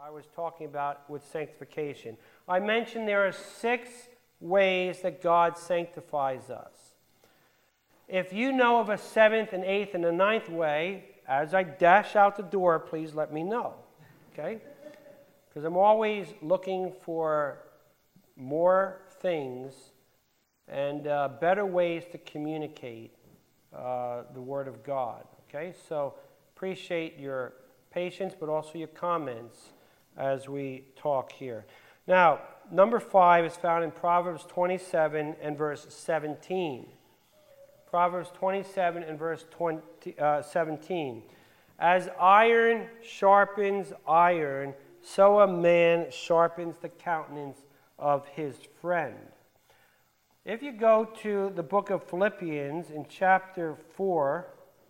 I was talking about with sanctification. I mentioned there are 6 ways that God sanctifies us. If you know of a 7th and 8th and a 9th way, as I dash out the door, please let me know. Okay? Because I'm always looking for more things and better ways to communicate the Word of God. Okay? So appreciate your patience, but also your comments as we talk here. Now, number 5 is found in Proverbs 27 and verse 17. Proverbs 27 and verse 17. As iron sharpens iron, so a man sharpens the countenance of his friend. If you go to the book of Philippians in chapter 4,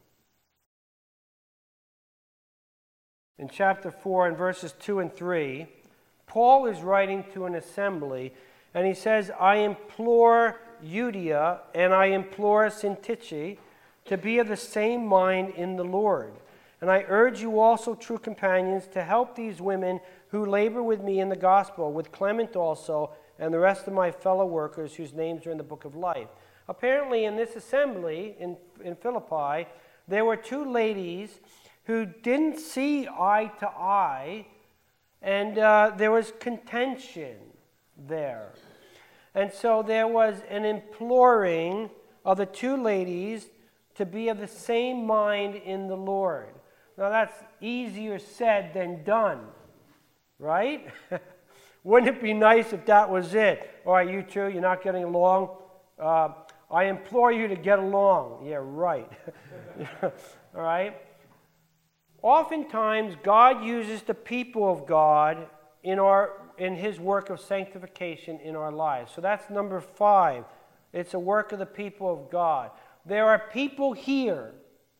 in verses 2 and 3, Paul is writing to an assembly, and he says, I implore Euodia and I implore Syntyche to be of the same mind in the Lord. And I urge you also, true companions, to help these women who labor with me in the gospel, with Clement also, and the rest of my fellow workers whose names are in the book of life. Apparently in this assembly in Philippi, there were 2 ladies who didn't see eye to eye, and there was contention there. And so there was an imploring of the 2 ladies to be of the same mind in the Lord. Now that's easier said than done, right? Wouldn't it be nice if that was it? All right, you 2, you're not getting along. I implore you to get along. Yeah, right. All right? Oftentimes, God uses the people of God in His work of sanctification in our lives. So that's number 5. It's a work of the people of God. There are people here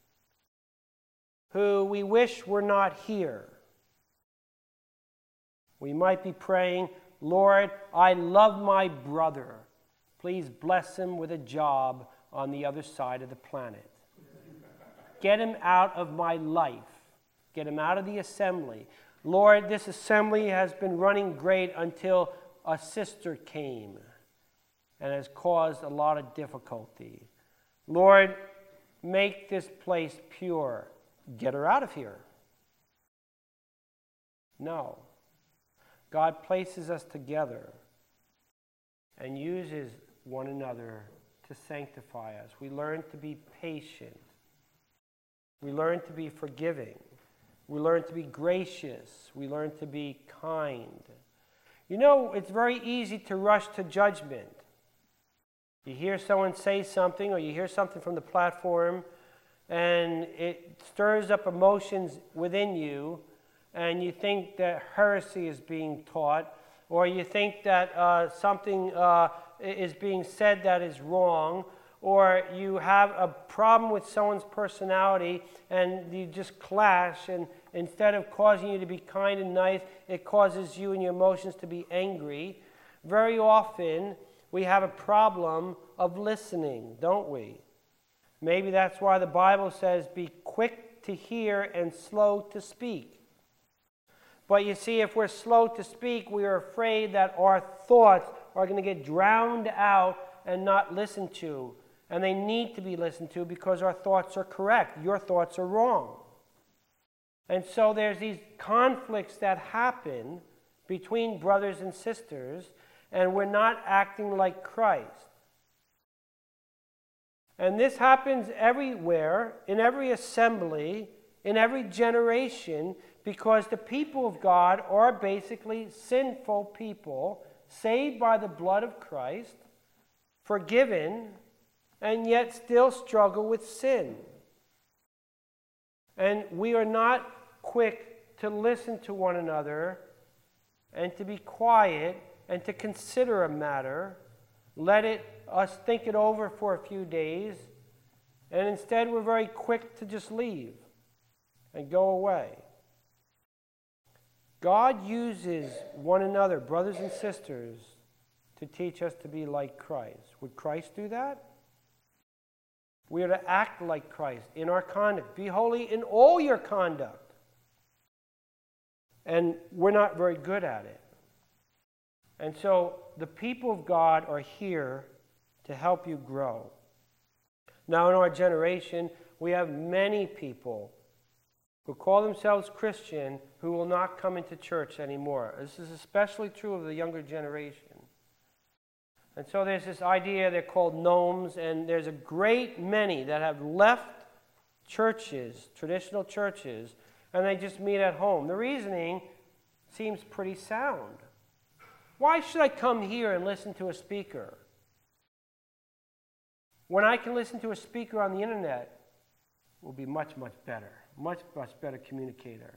who we wish were not here. We might be praying, Lord, I love my brother. Please bless him with a job on the other side of the planet. Get him out of my life. Get him out of the assembly. Lord, this assembly has been running great until a sister came and has caused a lot of difficulty. Lord, make this place pure. Get her out of here. No. God places us together and uses one another to sanctify us. We learn to be patient. We learn to be forgiving. We learn to be gracious. We learn to be kind. You know, it's very easy to rush to judgment. You hear someone say something, or you hear something from the platform, and it stirs up emotions within you, and you think that heresy is being taught, or you think that something is being said that is wrong, or you have a problem with someone's personality and you just clash, and instead of causing you to be kind and nice, it causes you and your emotions to be angry. Very often, we have a problem of listening, don't we? Maybe that's why the Bible says, be quick to hear and slow to speak. But you see, if we're slow to speak, we are afraid that our thoughts are going to get drowned out and not listened to. And they need to be listened to because our thoughts are correct. Your thoughts are wrong. And so there's these conflicts that happen between brothers and sisters, and we're not acting like Christ. And this happens everywhere, in every assembly, in every generation, because the people of God are basically sinful people, saved by the blood of Christ, forgiven, and yet still struggle with sin. And we are not quick to listen to one another and to be quiet and to consider a matter. Let us think it over for a few days, and instead we're very quick to just leave and go away. God uses one another, brothers and sisters, to teach us to be like Christ. Would Christ do that? We are to act like Christ in our conduct. Be holy in all your conduct. And we're not very good at it. And so the people of God are here to help you grow. Now in our generation, we have many people who call themselves Christian who will not come into church anymore. This is especially true of the younger generation. And so there's this idea, they're called gnomes, and there's a great many that have left churches, traditional churches, and they just meet at home. The reasoning seems pretty sound. Why should I come here and listen to a speaker when I can listen to a speaker on the internet? Will be much, much better. Much, much better communicator.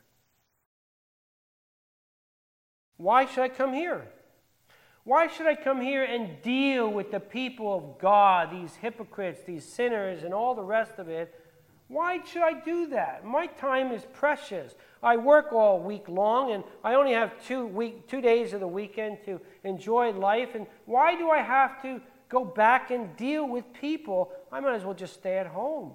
Why should I come here? Why should I come here and deal with the people of God, these hypocrites, these sinners, and all the rest of it? Why should I do that? My time is precious. I work all week long, and I only have 2 days of the weekend to enjoy life. And why do I have to go back and deal with people? I might as well just stay at home.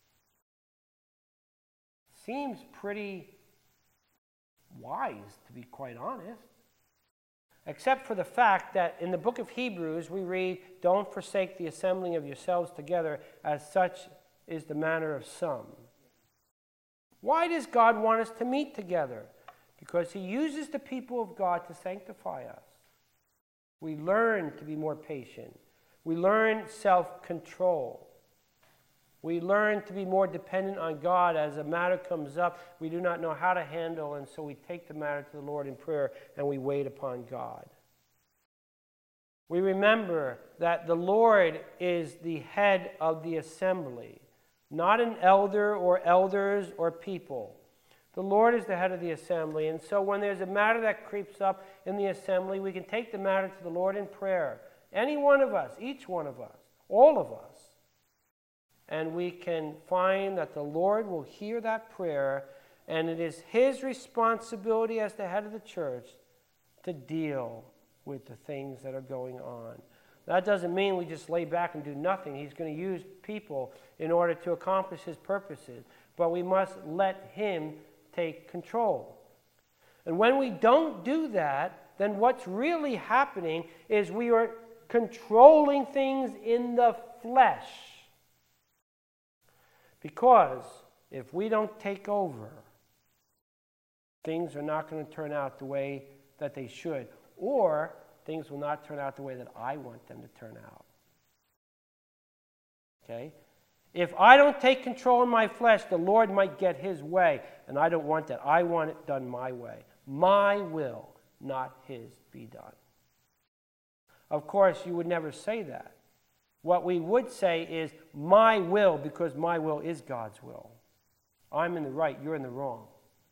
Seems pretty wise, to be quite honest. Except for the fact that in the book of Hebrews we read, "Don't forsake the assembling of yourselves together, as such is the manner of some." Why does God want us to meet together? Because He uses the people of God to sanctify us. We learn to be more patient. We learn self-control. We learn to be more dependent on God as a matter comes up we do not know how to handle, and so we take the matter to the Lord in prayer and we wait upon God. We remember that the Lord is the head of the assembly, not an elder or elders or people. The Lord is the head of the assembly, and so when there's a matter that creeps up in the assembly, we can take the matter to the Lord in prayer. Any one of us, each one of us, all of us. And we can find that the Lord will hear that prayer, and it is His responsibility as the head of the church to deal with the things that are going on. That doesn't mean we just lay back and do nothing. He's going to use people in order to accomplish His purposes, but we must let Him take control. And when we don't do that, then what's really happening is we are controlling things in the flesh. Because if we don't take over, things are not going to turn out the way that they should, or things will not turn out the way that I want them to turn out. Okay? If I don't take control in my flesh, the Lord might get His way, and I don't want that. I want it done my way. My will, not His, be done. Of course, you would never say that. What we would say is, my will, because my will is God's will. I'm in the right, you're in the wrong.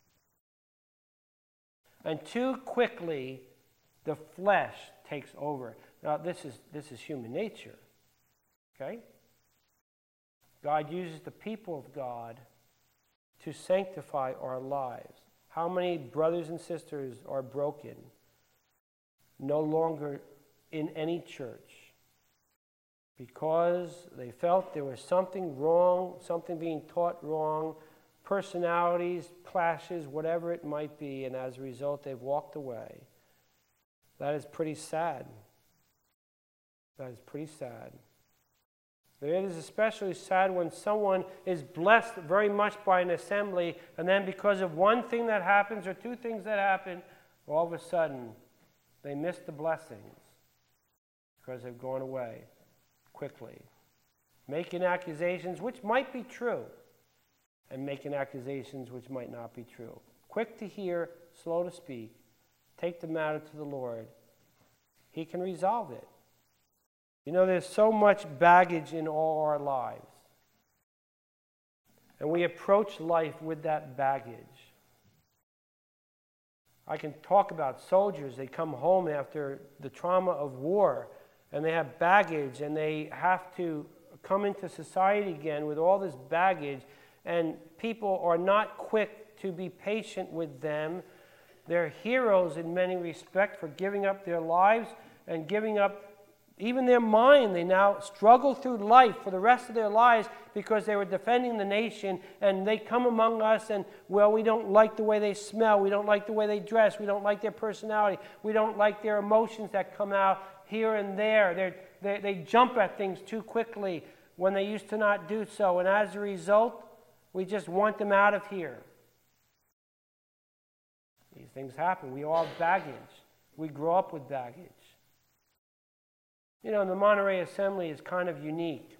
And too quickly, the flesh takes over. Now, this is human nature. Okay? God uses the people of God to sanctify our lives. How many brothers and sisters are broken, no longer in any church, because they felt there was something wrong, something being taught wrong, personalities, clashes, whatever it might be, and as a result they've walked away. That is pretty sad. That is pretty sad. It is especially sad when someone is blessed very much by an assembly, and then because of one thing that happens or two things that happen, all of a sudden they miss the blessings because they've gone away quickly, making accusations which might be true, and making accusations which might not be true. Quick to hear, slow to speak. Take the matter to the Lord. He can resolve it. You know, there's so much baggage in all our lives, and we approach life with that baggage. I can talk about soldiers. They come home after the trauma of war, and they have baggage, and they have to come into society again with all this baggage, and people are not quick to be patient with them. They're heroes in many respects for giving up their lives and giving up even their mind, they now struggle through life for the rest of their lives because they were defending the nation, and they come among us and, well, we don't like the way they smell, we don't like the way they dress, we don't like their personality, we don't like their emotions that come out here and there. They jump at things too quickly when they used to not do so, and as a result, we just want them out of here. These things happen. We all have baggage. We grow up with baggage. You know, the Monterey Assembly is kind of unique.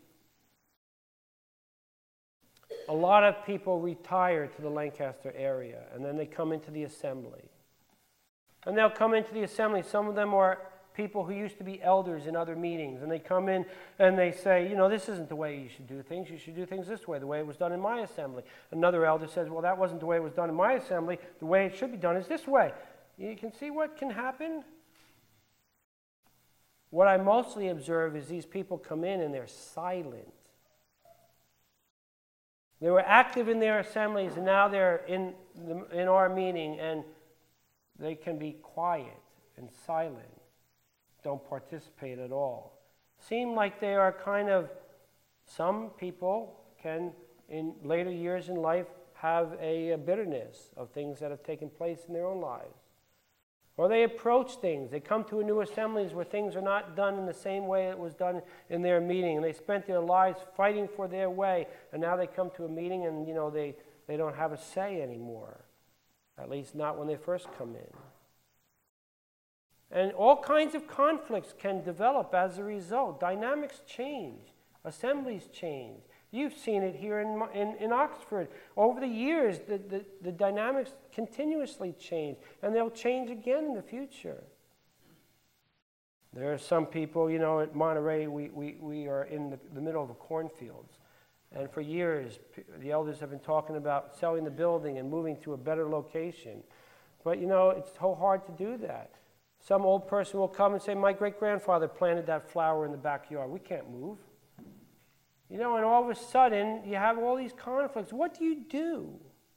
A lot of people retire to the Lancaster area, and then they come into the assembly. And they'll come into the assembly. Some of them are people who used to be elders in other meetings, and they come in and they say, you know, this isn't the way you should do things. You should do things this way, the way it was done in my assembly. Another elder says, well, that wasn't the way it was done in my assembly. The way it should be done is this way. You can see what can happen. What I mostly observe is these people come in and they're silent. They were active in their assemblies, and now they're in our meeting, and they can be quiet and silent, don't participate at all. Seem like they are kind of, some people can, in later years in life, have a bitterness of things that have taken place in their own lives. Or they approach things. They come to a new assemblies where things are not done in the same way it was done in their meeting. And they spent their lives fighting for their way. And now they come to a meeting and, you know, they don't have a say anymore. At least not when they first come in. And all kinds of conflicts can develop as a result. Dynamics change. Assemblies change. You've seen it here in Oxford. Over the years, the dynamics continuously change, and they'll change again in the future. There are some people, you know, at Monterey, we are in the middle of the cornfields. And for years, the elders have been talking about selling the building and moving to a better location. But, you know, it's so hard to do that. Some old person will come and say, my great-grandfather planted that flower in the backyard. We can't move. You know, and all of a sudden, you have all these conflicts. What do you do?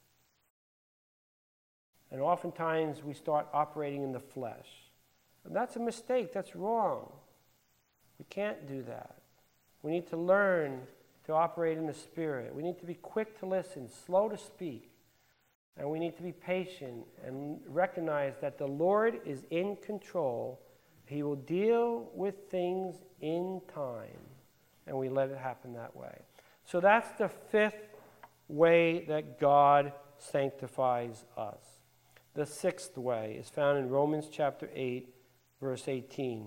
And oftentimes, we start operating in the flesh. And that's a mistake. That's wrong. We can't do that. We need to learn to operate in the Spirit. We need to be quick to listen, slow to speak. And we need to be patient and recognize that the Lord is in control. He will deal with things in time. And we let it happen that way. So that's the fifth way that God sanctifies us. The sixth way is found in Romans chapter 8, verse 18.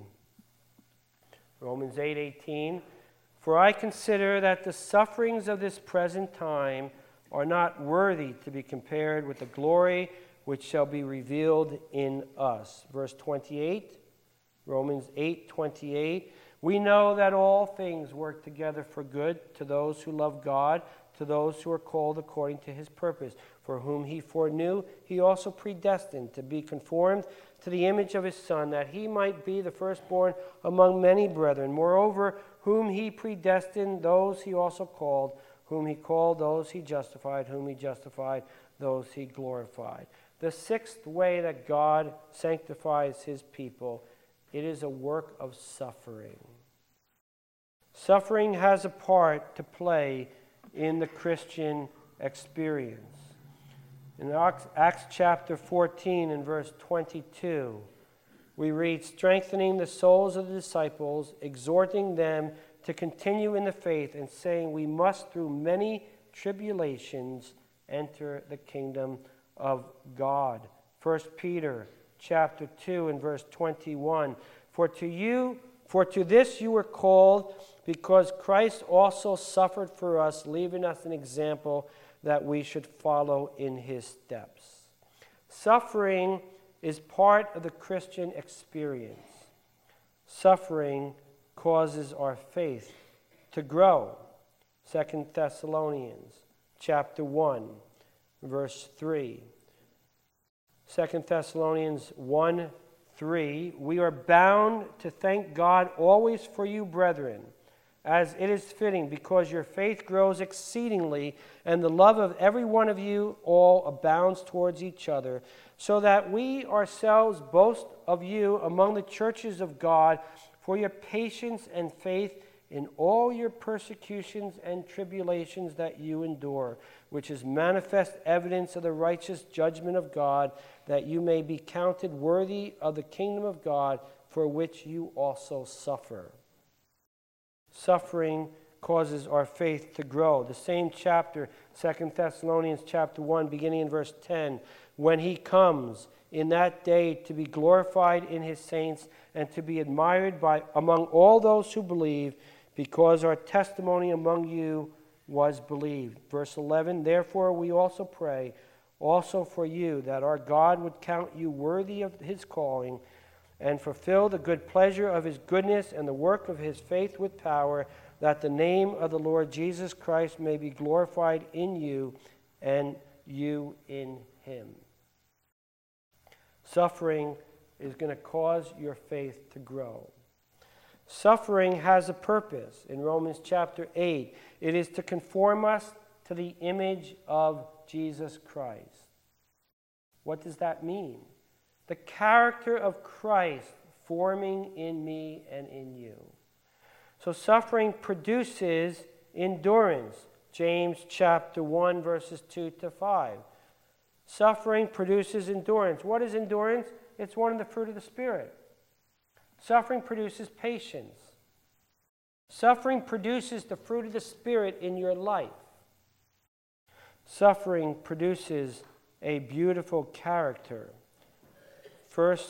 Romans 8:18. For I consider that the sufferings of this present time are not worthy to be compared with the glory which shall be revealed in us. Verse 28, Romans 8:28. We know that all things work together for good to those who love God, to those who are called according to his purpose. For whom he foreknew, he also predestined to be conformed to the image of his Son, that he might be the firstborn among many brethren. Moreover, whom he predestined, those he also called. Whom he called, those he justified. Whom he justified, those he glorified. The sixth way that God sanctifies his people, it is a work of suffering. Suffering has a part to play in the Christian experience. In Acts chapter 14 and verse 22, we read, strengthening the souls of the disciples, exhorting them to continue in the faith, and saying we must through many tribulations enter the kingdom of God. 1 Peter chapter 2 and verse 21, For to this you were called, because Christ also suffered for us, leaving us an example that we should follow in his steps. Suffering is part of the Christian experience. Suffering causes our faith to grow. 2 Thessalonians chapter 1, verse 3. 2 Thessalonians 1:3, we are bound to thank God always for you, brethren, as it is fitting, because your faith grows exceedingly, and the love of every one of you all abounds towards each other, so that we ourselves boast of you among the churches of God for your patience and faith in all your persecutions and tribulations that you endure, which is manifest evidence of the righteous judgment of God, that you may be counted worthy of the kingdom of God, for which you also suffer. Suffering causes our faith to grow. The same chapter, 2 Thessalonians chapter 1, beginning in verse 10, when he comes in that day to be glorified in his saints and to be admired among all those who believe, because our testimony among you was believed. Verse 11, therefore we also pray also for you, that our God would count you worthy of his calling, and fulfill the good pleasure of his goodness and the work of his faith with power, that the name of the Lord Jesus Christ may be glorified in you and you in him. Suffering is going to cause your faith to grow. Suffering has a purpose. In Romans chapter 8, it is to conform us to the image of Jesus Christ. What does that mean? The character of Christ forming in me and in you. So suffering produces endurance. James chapter 1, verses 2 to 5. Suffering produces endurance. What is endurance? It's one of the fruit of the Spirit. Suffering produces patience. Suffering produces the fruit of the Spirit in your life. Suffering produces a beautiful character. First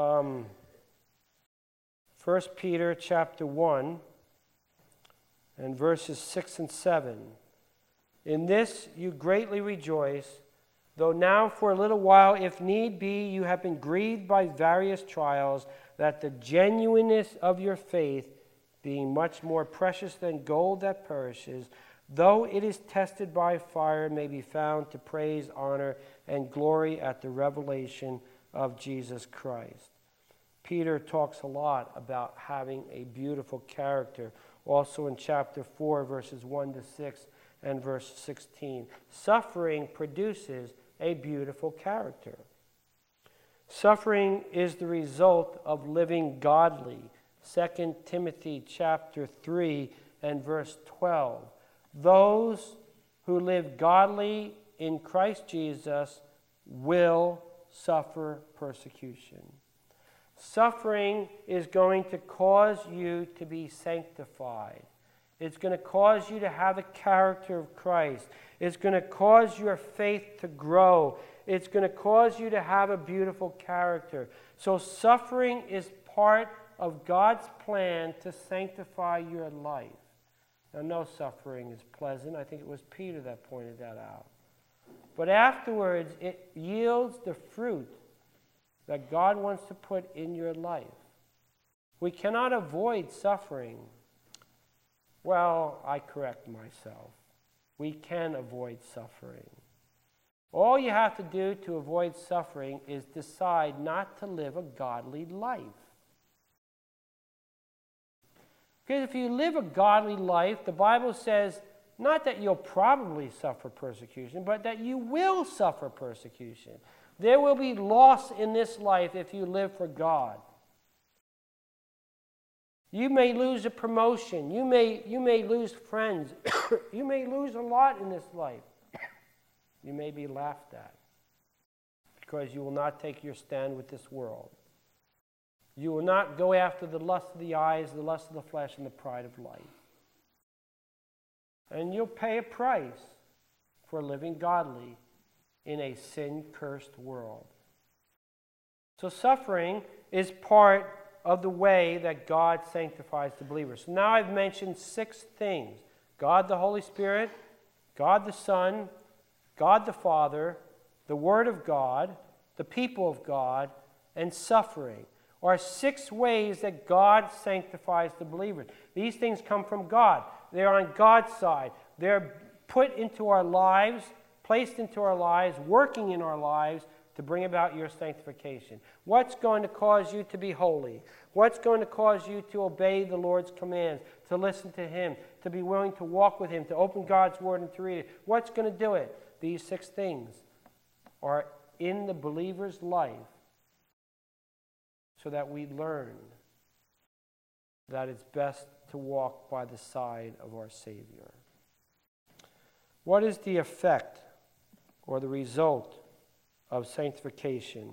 Peter chapter 1 and verses 6 and 7. In this you greatly rejoice, though now for a little while, if need be, you have been grieved by various trials, that the genuineness of your faith, being much more precious than gold that perishes, though it is tested by fire, may be found to praise, honor, and glory at the revelation of Jesus Christ. Peter talks a lot about having a beautiful character. Also in chapter 4, verses 1 to 6 and verse 16. Suffering produces a beautiful character. Suffering is the result of living godly. 2 Timothy chapter 3 and verse 12. Those who live godly in Christ Jesus will suffer persecution. Suffering is going to cause you to be sanctified. It's going to cause you to have the character of Christ. It's going to cause your faith to grow. It's going to cause you to have a beautiful character. So suffering is part of God's plan to sanctify your life. Now, no suffering is pleasant. I think it was Peter that pointed that out. But afterwards, it yields the fruit that God wants to put in your life. We cannot avoid suffering. Well, I correct myself. We can avoid suffering. All you have to do to avoid suffering is decide not to live a godly life. Because if you live a godly life, the Bible says not that you'll probably suffer persecution, but that you will suffer persecution. There will be loss in this life if you live for God. You may lose a promotion. You may lose friends. You may lose a lot in this life. You may be laughed at because you will not take your stand with this world. You will not go after the lust of the eyes, the lust of the flesh, and the pride of life. And you'll pay a price for living godly in a sin-cursed world. So suffering is part of the way that God sanctifies the believer. So now I've mentioned 6 things. God the Holy Spirit, God the Son, God the Father, the Word of God, the people of God, and suffering are 6 ways that God sanctifies the believer. These things come from God. They're on God's side. They're put into our lives, placed into our lives, working in our lives to bring about your sanctification. What's going to cause you to be holy? What's going to cause you to obey the Lord's commands, to listen to Him, to be willing to walk with Him, to open God's Word and to read it? What's going to do it? These 6 things are in the believer's life so that we learn that it's best to walk by the side of our Savior. What is the effect or the result of sanctification?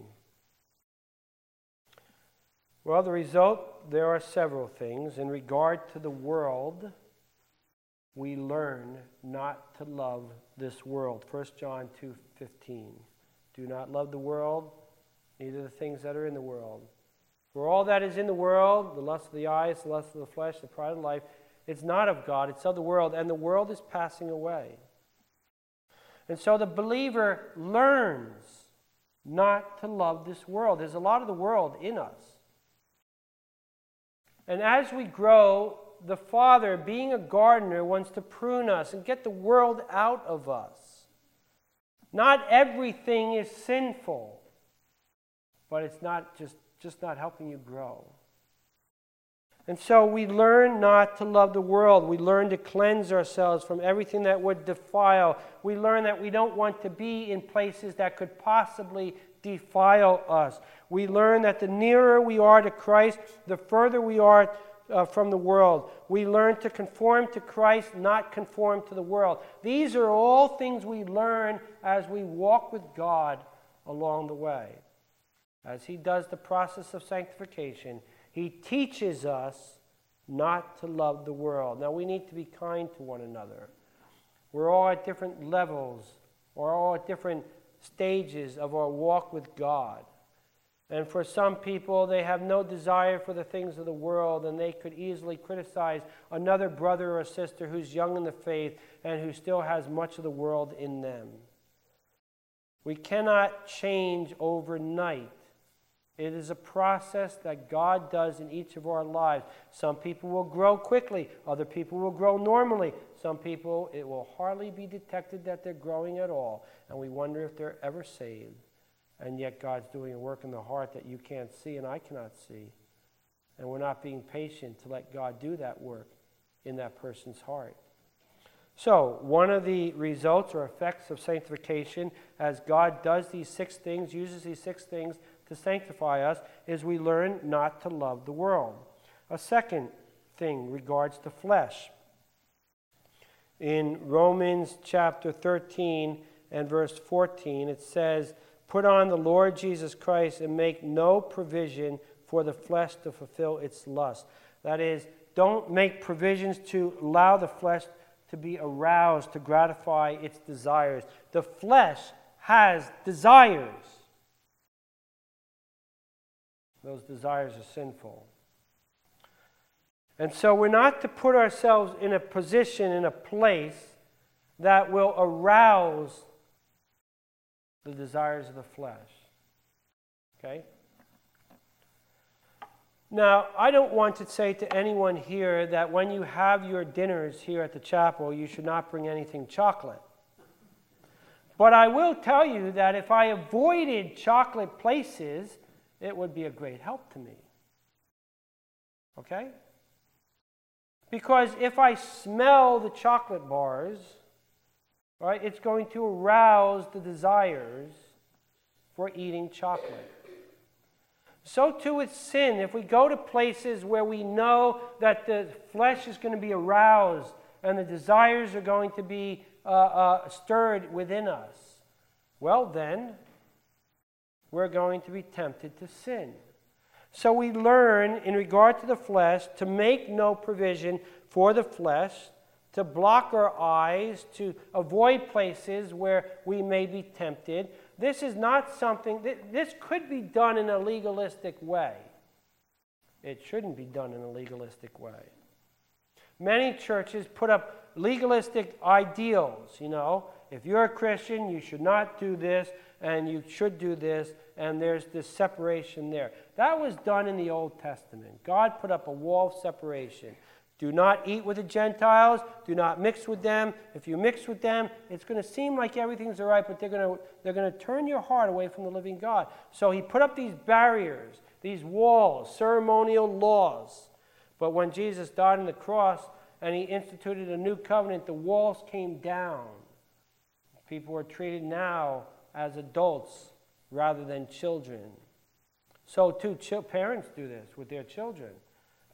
Well, the result, there are several things. In regard to the world, we learn not to love this world. 1 John 2:15. Do not love the world, neither the things that are in the world. For all that is in the world, the lust of the eyes, the lust of the flesh, the pride of life, it's not of God, it's of the world, and the world is passing away. And so the believer learns not to love this world. There's a lot of the world in us. And as we grow, the Father, being a gardener, wants to prune us and get the world out of us. Not everything is sinful, but it's not just not helping you grow. And so we learn not to love the world. We learn to cleanse ourselves from everything that would defile. We learn that we don't want to be in places that could possibly defile us. We learn that the nearer we are to Christ, the further we are from the world. We learn to conform to Christ, not conform to the world. These are all things we learn as we walk with God along the way. As He does the process of sanctification, He teaches us not to love the world. Now, we need to be kind to one another. We're all at different levels, or all at different stages of our walk with God. And for some people, they have no desire for the things of the world, and they could easily criticize another brother or sister who's young in the faith and who still has much of the world in them. We cannot change overnight. It is a process that God does in each of our lives. Some people will grow quickly. Other people will grow normally. Some people, it will hardly be detected that they're growing at all. And we wonder if they're ever saved. And yet God's doing a work in the heart that you can't see and I cannot see. And we're not being patient to let God do that work in that person's heart. So, one of the results or effects of sanctification, as God does these 6 things, uses these 6 things to sanctify us, is we learn not to love the world. A second thing regards the flesh. In Romans chapter 13 and verse 14, it says, "Put on the Lord Jesus Christ and make no provision for the flesh to fulfill its lust." That is, don't make provisions to allow the flesh to be aroused, to gratify its desires. The flesh has desires. Those desires are sinful. And so we're not to put ourselves in a position, in a place that will arouse the desires of the flesh. Okay? Now, I don't want to say to anyone here that when you have your dinners here at the chapel, you should not bring anything chocolate. But I will tell you that if I avoided chocolate places, it would be a great help to me. Okay? Because if I smell the chocolate bars, right, it's going to arouse the desires for eating chocolate. So too with sin. If we go to places where we know that the flesh is going to be aroused and the desires are going to be stirred within us, well then, we're going to be tempted to sin. So we learn in regard to the flesh to make no provision for the flesh, to block our eyes, to avoid places where we may be tempted. This is not something, this could be done in a legalistic way. It shouldn't be done in a legalistic way. Many churches put up legalistic ideals, If you're a Christian, you should not do this, and you should do this, and there's this separation there. That was done in the Old Testament. God put up a wall of separation. Do not eat with the Gentiles. Do not mix with them. If you mix with them, it's going to seem like everything's all right, but they're going to turn your heart away from the living God. So He put up these barriers, these walls, ceremonial laws. But when Jesus died on the cross and He instituted a new covenant, the walls came down. People are treated now as adults rather than children. So too, parents do this with their children.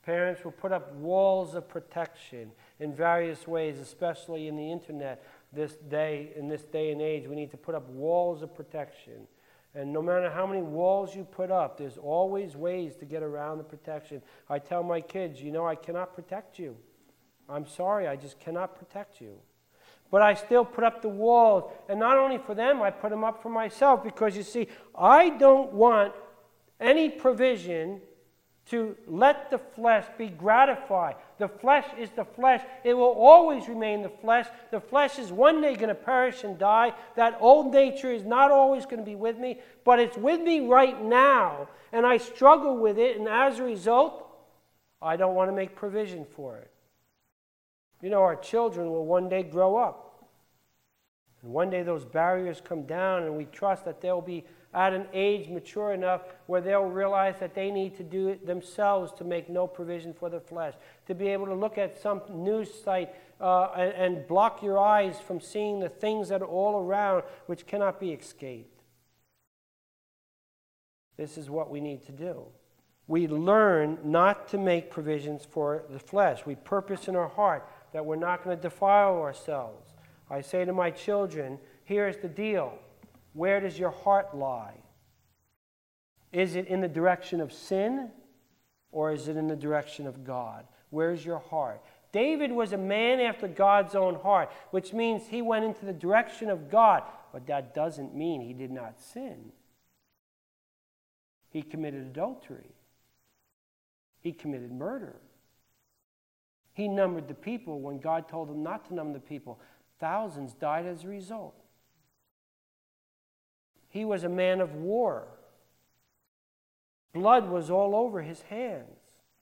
Parents will put up walls of protection in various ways, especially in the internet in this day and age. We need to put up walls of protection. And no matter how many walls you put up, there's always ways to get around the protection. I tell my kids, I cannot protect you. I'm sorry, I just cannot protect you. But I still put up the walls. And not only for them, I put them up for myself. Because you see, I don't want any provision to let the flesh be gratified. The flesh is the flesh. It will always remain the flesh. The flesh is one day going to perish and die. That old nature is not always going to be with me, but it's with me right now. And I struggle with it, and as a result, I don't want to make provision for it. Our children will one day grow up. And one day those barriers come down, and we trust that they'll be at an age mature enough where they'll realize that they need to do it themselves to make no provision for the flesh. To be able to look at some news site and block your eyes from seeing the things that are all around which cannot be escaped. This is what we need to do. We learn not to make provisions for the flesh. We purpose in our heart that we're not going to defile ourselves. I say to my children, here's the deal. Where does your heart lie? Is it in the direction of sin, or is it in the direction of God? Where's your heart? David was a man after God's own heart, which means he went into the direction of God, but that doesn't mean he did not sin. He committed adultery. He committed murder. He numbered the people when God told him not to number the people. Thousands died as a result. He was a man of war. Blood was all over his hands.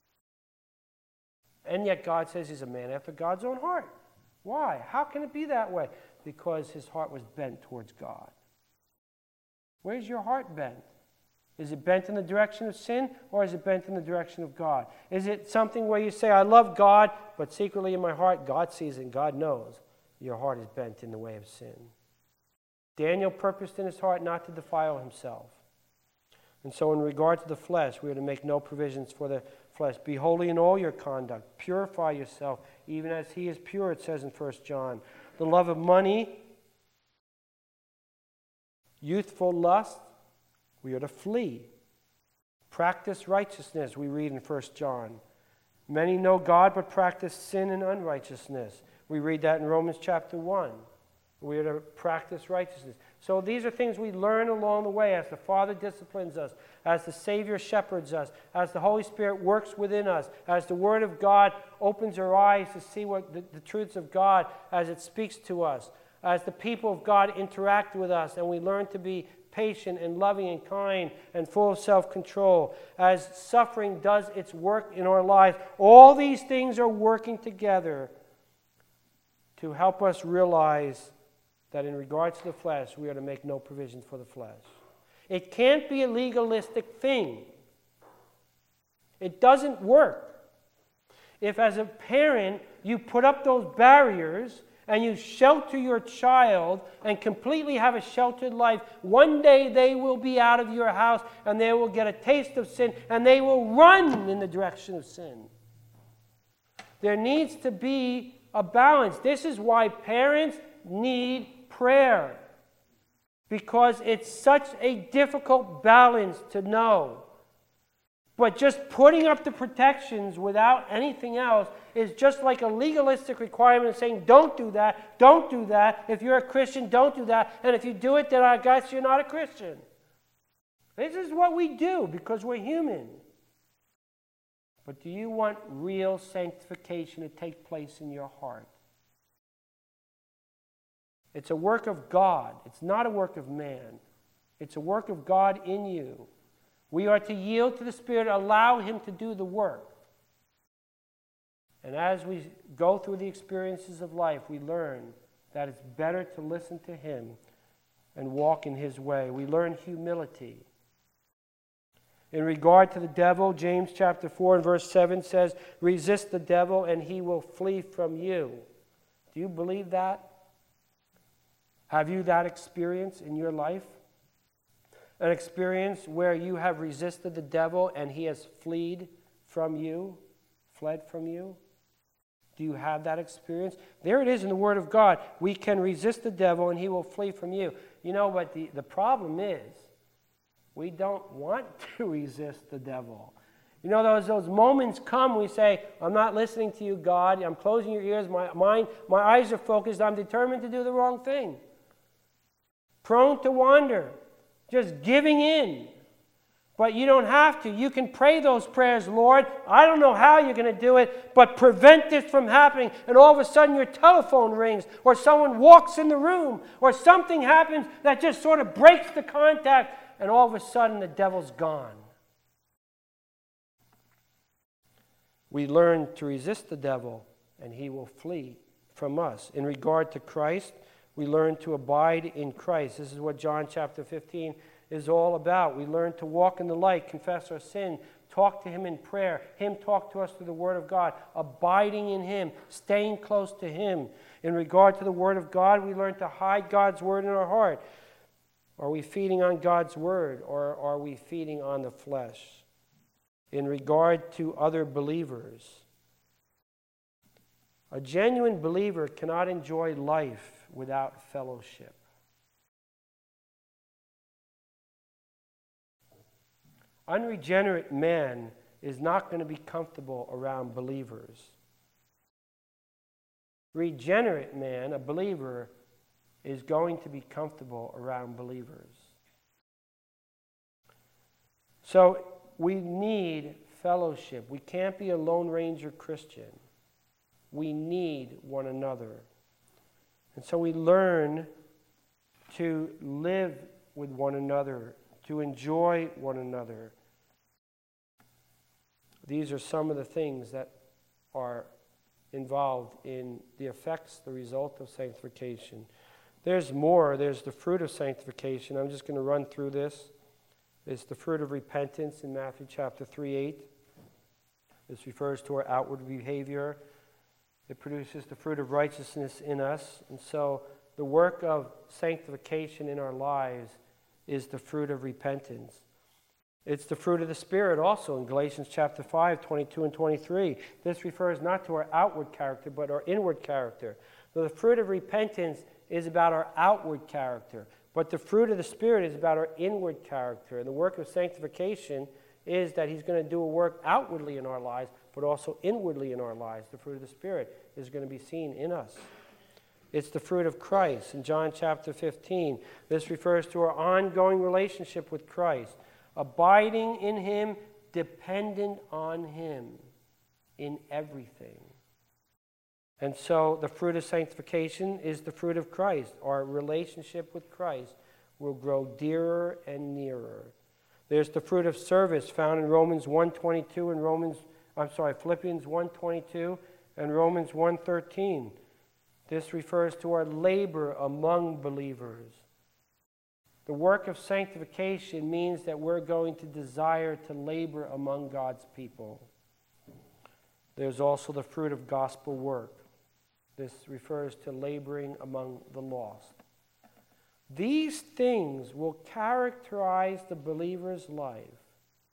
And yet God says he's a man after God's own heart. Why? How can it be that way? Because his heart was bent towards God. Where's your heart bent? Is it bent in the direction of sin, or is it bent in the direction of God? Is it something where you say, I love God, but secretly in my heart, God sees it and God knows your heart is bent in the way of sin? Daniel purposed in his heart not to defile himself. And so in regard to the flesh, we are to make no provisions for the flesh. Be holy in all your conduct. Purify yourself, even as he is pure, it says in 1 John. The love of money, youthful lust, we are to flee. Practice righteousness, we read in 1 John. Many know God, but practice sin and unrighteousness. We read that in Romans chapter 1. We are to practice righteousness. So these are things we learn along the way as the Father disciplines us, as the Savior shepherds us, as the Holy Spirit works within us, as the Word of God opens our eyes to see what the truths of God as it speaks to us, as the people of God interact with us, and we learn to be patient and loving and kind and full of self-control, as suffering does its work in our lives. All these things are working together to help us realize that in regards to the flesh, we are to make no provisions for the flesh. It can't be a legalistic thing. It doesn't work. If as a parent you put up those barriers and you shelter your child and completely have a sheltered life, one day they will be out of your house and they will get a taste of sin and they will run in the direction of sin. There needs to be a balance. This is why parents need prayer, because it's such a difficult balance to know. But just putting up the protections without anything else is just like a legalistic requirement saying, don't do that, don't do that. If you're a Christian, don't do that. And if you do it, then I guess you're not a Christian. This is what we do because we're human. But do you want real sanctification to take place in your heart? It's a work of God. It's not a work of man. It's a work of God in you. We are to yield to the Spirit, allow Him to do the work. And as we go through the experiences of life, we learn that it's better to listen to Him and walk in His way. We learn humility. In regard to the devil, James chapter 4 and verse 7 says, resist the devil and he will flee from you. Do you believe that? Have you that experience in your life? An experience where you have resisted the devil and he has fled from you? fled from you? Do you have that experience? There it is in the Word of God. We can resist the devil and he will flee from you. You know what the problem is? We don't want to resist the devil. You know, those moments come, we say, I'm not listening to you, God. I'm closing your ears. My eyes are focused. I'm determined to do the wrong thing. Prone to wander. Just giving in. But you don't have to. You can pray those prayers, Lord. I don't know how you're going to do it, but prevent this from happening. And all of a sudden your telephone rings, or someone walks in the room, or something happens that just sort of breaks the contact, and all of a sudden the devil's gone. We learn to resist the devil, and he will flee from us. In regard to Christ, we learn to abide in Christ. This is what John chapter 15 is all about. We learn to walk in the light, confess our sin, talk to him in prayer, him talk to us through the Word of God, abiding in him, staying close to him. In regard to the Word of God, we learn to hide God's Word in our heart. Are we feeding on God's Word, or are we feeding on the flesh? In regard to other believers, a genuine believer cannot enjoy life without fellowship. Unregenerate man is not going to be comfortable around believers. Regenerate man, a believer, is going to be comfortable around believers. So we need fellowship. We can't be a Lone Ranger Christian. We need one another. And so we learn to live with one another, to enjoy one another. These are some of the things that are involved in the effects, the result of sanctification. There's more. There's the fruit of sanctification. I'm just going to run through this. It's the fruit of repentance in Matthew chapter 3:8. This refers to our outward behavior. It produces the fruit of righteousness in us. And so the work of sanctification in our lives is the fruit of repentance. It's the fruit of the Spirit also in Galatians chapter 5, 22 and 23. This refers not to our outward character, but our inward character. So the fruit of repentance is about our outward character, but the fruit of the Spirit is about our inward character. And the work of sanctification is that he's going to do a work outwardly in our lives, but also inwardly in our lives. The fruit of the Spirit is going to be seen in us. It's the fruit of Christ in John chapter 15. This refers to our ongoing relationship with Christ, abiding in him, dependent on him in everything. And so the fruit of sanctification is the fruit of Christ. Our relationship with Christ will grow dearer and nearer. There's the fruit of service found in Romans 1:22 and Philippians 1:22 and Romans 1:13. This refers to our labor among believers. The work of sanctification means that we're going to desire to labor among God's people. There's also the fruit of gospel work. This refers to laboring among the lost. These things will characterize the believer's life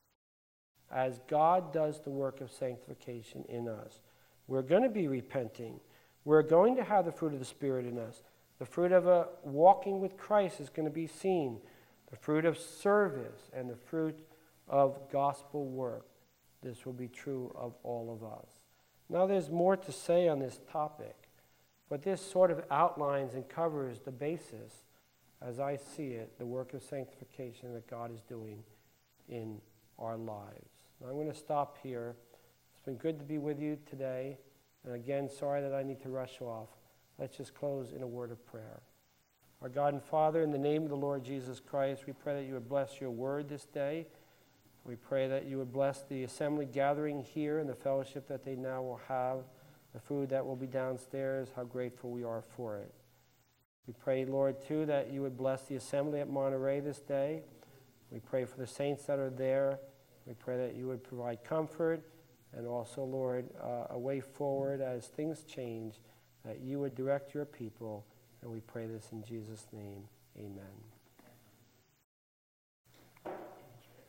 as God does the work of sanctification in us. We're going to be repenting. We're going to have the fruit of the Spirit in us. The fruit of walking with Christ is going to be seen. The fruit of service and the fruit of gospel work. This will be true of all of us. Now there's more to say on this topic, but this sort of outlines and covers the basis, as I see it, the work of sanctification that God is doing in our lives. Now I'm going to stop here. It's been good to be with you today. And again, sorry that I need to rush off. Let's just close in a word of prayer. Our God and Father, in the name of the Lord Jesus Christ, we pray that you would bless your word this day. We pray that you would bless the assembly gathering here and the fellowship that they now will have, the food that will be downstairs, how grateful we are for it. We pray, Lord, too, that you would bless the assembly at Monterey this day. We pray for the saints that are there. We pray that you would provide comfort and also, Lord, a way forward as things change, that you would direct your people. And we pray this in Jesus' name. Amen.